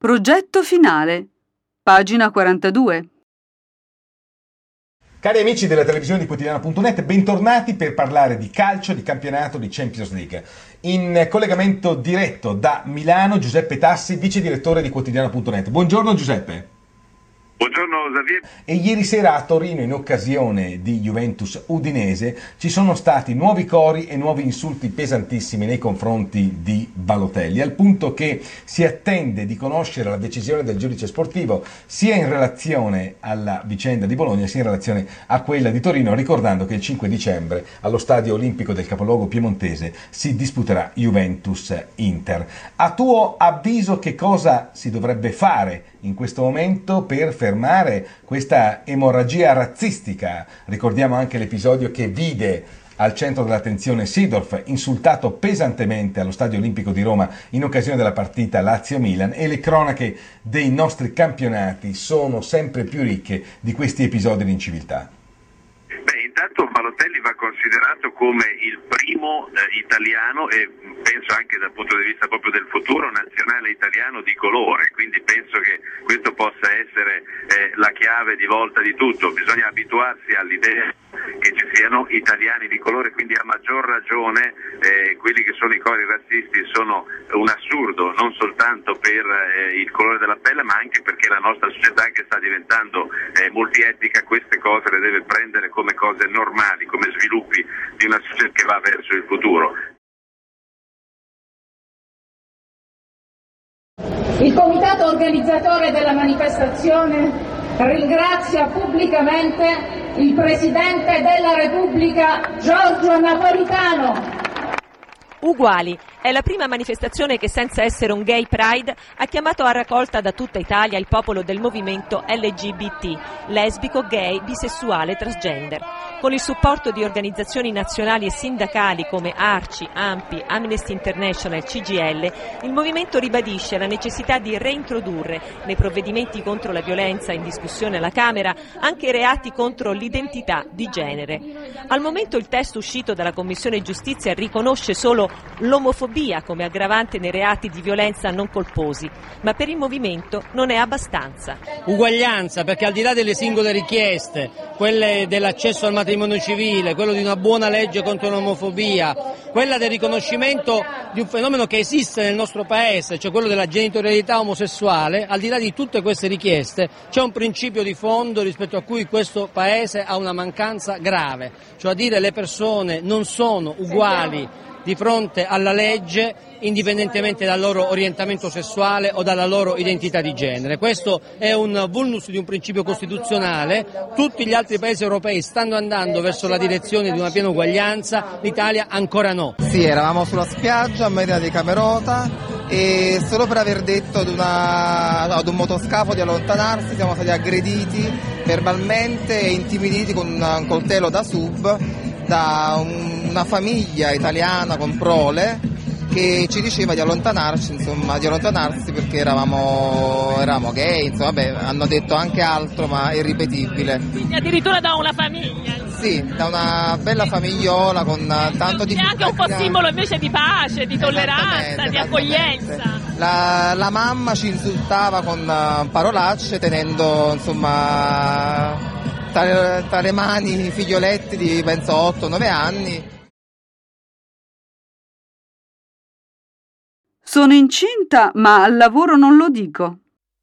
Progetto finale, pagina 42. Cari amici della televisione di Quotidiano.net, bentornati per parlare di calcio, di campionato, di Champions League. In collegamento diretto da Milano, Giuseppe Tassi, vice direttore di Quotidiano.net. Buongiorno Giuseppe. Buongiorno Xavier. E ieri sera a Torino, in occasione di Juventus Udinese, ci sono stati nuovi cori e nuovi insulti pesantissimi nei confronti di Balotelli, al punto che si attende di conoscere la decisione del giudice sportivo sia in relazione alla vicenda di Bologna sia in relazione a quella di Torino, ricordando che il 5 dicembre allo Stadio Olimpico del capoluogo piemontese si disputerà Juventus-Inter. A tuo avviso che cosa si dovrebbe fare in questo momento per fermare questa emorragia razzistica? Ricordiamo anche l'episodio che vide al centro dell'attenzione Seedorf insultato pesantemente allo Stadio Olimpico di Roma in occasione della partita Lazio-Milan, e le cronache dei nostri campionati sono sempre più ricche di questi episodi di inciviltà. Intanto Balotelli va considerato come il primo italiano, e penso anche dal punto di vista proprio del futuro nazionale italiano, di colore, quindi penso che questo possa essere la chiave di volta di tutto. Bisogna abituarsi all'idea che ci siano italiani di colore, quindi a maggior ragione quelli che sono i cori razzisti sono un assurdo, non soltanto per il colore della pelle, ma anche perché la nostra società, che sta diventando multietnica, queste cose le deve prendere come cose normali, come sviluppi di una società che va verso il futuro. Il comitato organizzatore della manifestazione ringrazia pubblicamente il Presidente della Repubblica Giorgio Napolitano. Uguali è la prima manifestazione che, senza essere un gay pride, ha chiamato a raccolta da tutta Italia il popolo del movimento LGBT, lesbico, gay, bisessuale, transgender. Con il supporto di organizzazioni nazionali e sindacali come ARCI, ANPI, Amnesty International, CGIL, il movimento ribadisce la necessità di reintrodurre nei provvedimenti contro la violenza in discussione alla Camera anche i reati contro l'identità di genere. Al momento il testo uscito dalla Commissione Giustizia riconosce solo l'omofobia come aggravante nei reati di violenza non colposi, ma per il movimento non è abbastanza. Uguaglianza, perché al di là delle singole richieste, quelle dell'accesso al matrimonio civile, quello di una buona legge contro l'omofobia, quella del riconoscimento di un fenomeno che esiste nel nostro paese, cioè quello della genitorialità omosessuale, al di là di tutte queste richieste c'è un principio di fondo rispetto a cui questo paese ha una mancanza grave, cioè a dire le persone non sono uguali di fronte alla legge indipendentemente dal loro orientamento sessuale o dalla loro identità di genere. Questo è un vulnus di un principio costituzionale. Tutti gli altri paesi europei stanno andando verso la direzione di una piena uguaglianza, l'Italia ancora no. Sì, eravamo sulla spiaggia a Marina di Camerota e solo per aver detto ad un motoscafo di allontanarsi siamo stati aggrediti verbalmente e intimiditi con un coltello da sub da una famiglia italiana con prole che ci diceva di allontanarsi perché eravamo gay, insomma, vabbè, hanno detto anche altro ma irripetibile. Quindi addirittura da una famiglia? Sì, da una bella famigliola con tanto di... È anche un po' simbolo invece di pace, di tolleranza, di accoglienza. La mamma ci insultava con parolacce tenendo, insomma, tra le mani i figlioletti di penso 8-9 anni. Sono incinta, ma al lavoro non lo dico.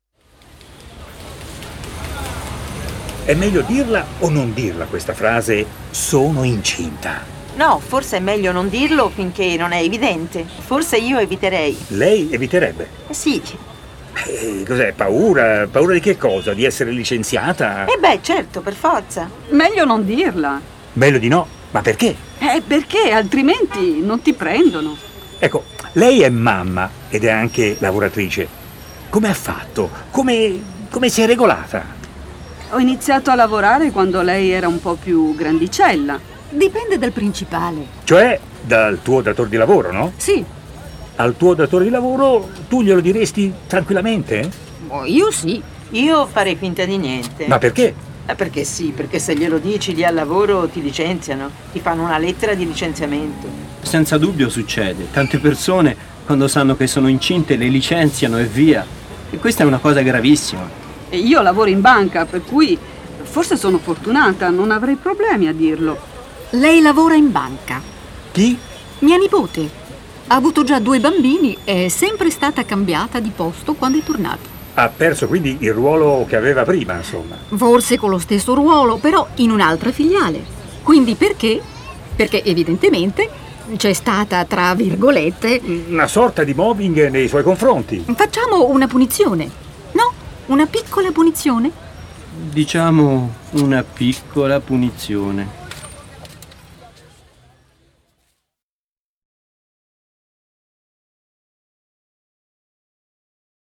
È meglio dirla o non dirla questa frase, sono incinta? No, forse è meglio non dirlo finché non è evidente. Forse io eviterei. Lei eviterebbe? Sì. Cos'è? Paura? Paura di che cosa? Di essere licenziata? Certo, per forza. Meglio non dirla. Meglio di no? Ma perché? Perché altrimenti non ti prendono. Ecco, lei è mamma ed è anche lavoratrice. Come ha fatto? Come si è regolata? Ho iniziato a lavorare quando lei era un po' più grandicella. Dipende dal principale. Cioè dal tuo datore di lavoro, no? Sì. Al tuo datore di lavoro tu glielo diresti tranquillamente? Io sì. Io farei finta di niente. Ma perché? Perché sì, perché se glielo dici lì al lavoro ti licenziano, ti fanno una lettera di licenziamento. Senza dubbio succede. Tante persone, quando sanno che sono incinte, le licenziano e via. E questa è una cosa gravissima. E io lavoro in banca, per cui forse sono fortunata, non avrei problemi a dirlo. Lei lavora in banca. Chi? Mia nipote. Ha avuto già 2 bambini e è sempre stata cambiata di posto quando è tornata. Ha perso quindi il ruolo che aveva prima, insomma. Forse con lo stesso ruolo, però in un'altra filiale. Quindi perché? Perché evidentemente c'è stata, tra virgolette, una sorta di mobbing nei suoi confronti. Facciamo una punizione. No? Una piccola punizione? Diciamo una piccola punizione.